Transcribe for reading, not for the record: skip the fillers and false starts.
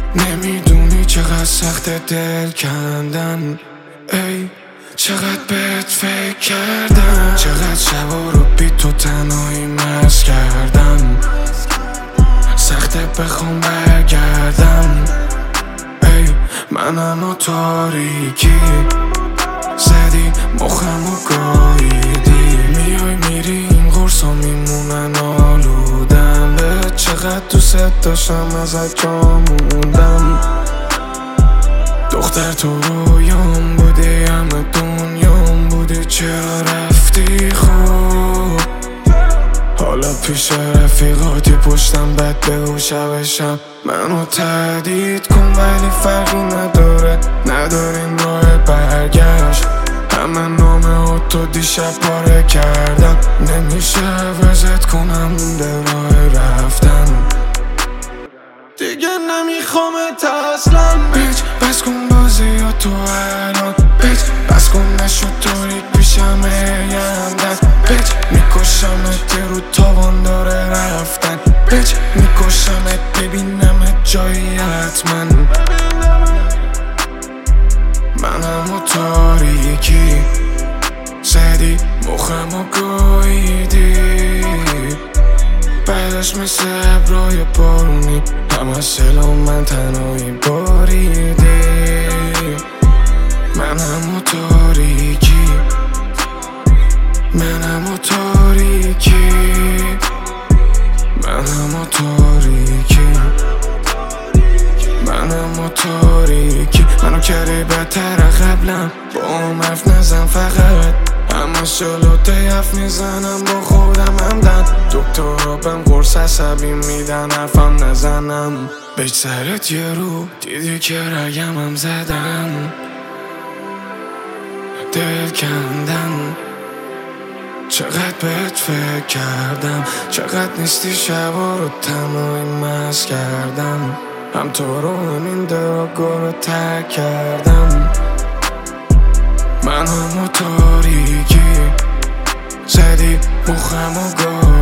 نمیدونی چقدر سخت دل کندن، ای چقدر بهت فکر کردم، چقدر شبا رو بی تو تنهایی مست کردم، سخته بخوام برگردم، ای منم و تاریکی زدی مخم و گاییدی، میای میری این قرصا میمونن آلودم، به چقدر دوست داشتم ازت جا موندم، دختر تو رویام بودی همه دنیام بودی، چرا رفتی خوب حالا پیش رفیقاتی پشتم بد بگو شبشم منو تهدید کن، ولی فرقی نداریم راه برگشت، همه نامه تو دیشب پاره کردم، نمیشه عوضت کنم مونده راه رفتن، دیگه نمیخوامت اصلا بیچ، بس کن بازی ها تو الان بیچ، بس کن نشد تاریک پیشم یندن بیچ، میکشمت یه رو تاوان داره رفتن بیچ، میکشمت ببینمت جایی حتما، منم و تاریکی زدی مخم و گاییدی، بعدش مثل ابرای بارونی همه سلام من تنهایی باریدی، منم و تاریکی، منم و تاریکی، منم و تاریکی، منم و تاریکی، منو کردی بدتر قبلم با هم حرف نزن فقط، همه جلوت حرف میزنم با خودم همدن، دکترها بهم قرص عصبی میدن حرفم نزنم، بیچ سرت یه رو دیدی که رگم هم زدن، دل کندن، چقدر بهت فکر کردم، چقدر نیستی شبا رو تنهایی مست کردم، هم تو رو همین دراگا رو ترک کردم، منم و تاریکی زدی مخم و